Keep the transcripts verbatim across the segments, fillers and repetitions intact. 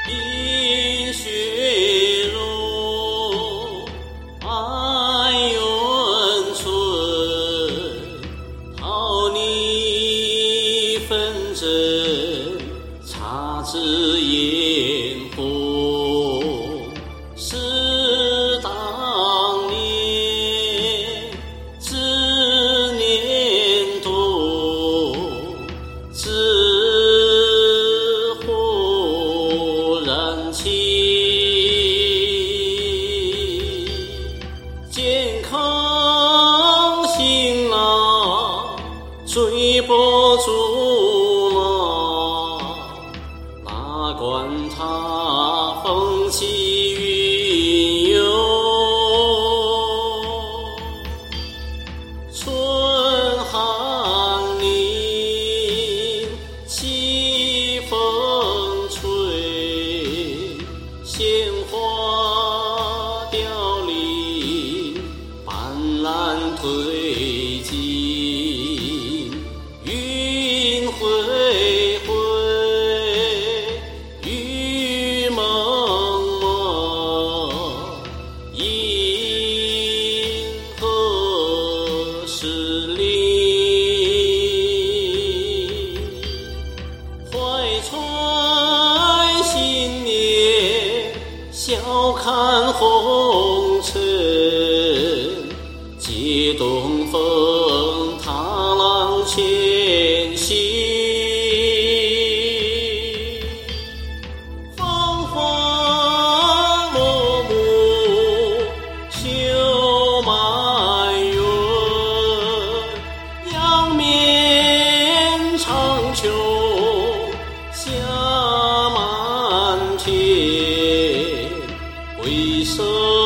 冰雪融，爱永存。桃李纷争，姹紫嫣红。是当年，知年多，知火燃起。健康辛劳，追不住了，哪管它风起云涌。春寒林，西风吹，鲜花凋零，斑斓褪尽。云恢恢，雨蒙蒙，银河失灵。怀揣信念，笑看红尘，借东风，踏浪前行。芳华落幕，秋满园，仰面长秋，夏满天。回首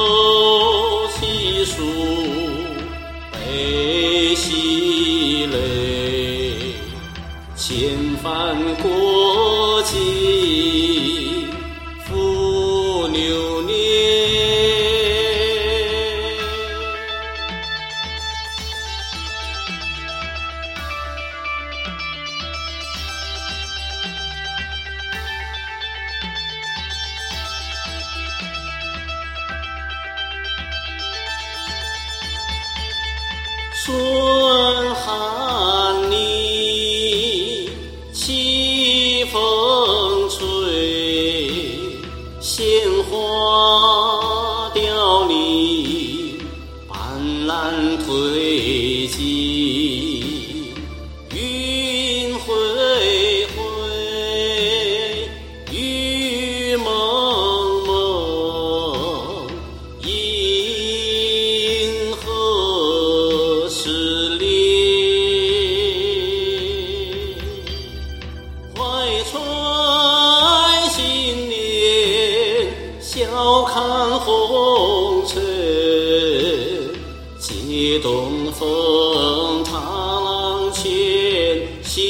细数，悲喜泪，千帆过尽，复流年。春寒林，西风吹，鲜花凋零，斑斓褪尽。云恢恢，雨蒙蒙，银河失灵。怀揣信念，笑看红尘，借东风，踏浪前行。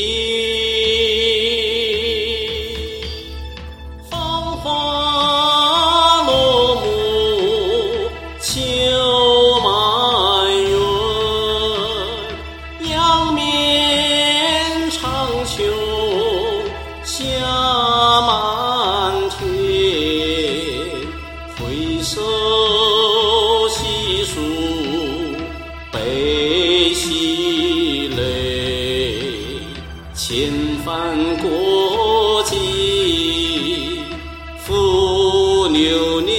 芳华落幕，秋满园，仰面长秋，夏满天。回首细数，悲喜泪，千帆过尽，复流年。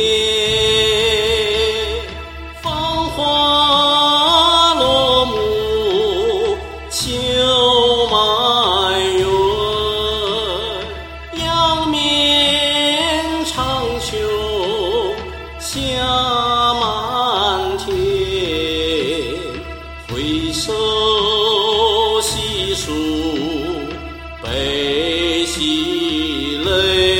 芳华落幕，秋满园，仰面长秋，夏满天。回首细数，悲喜泪。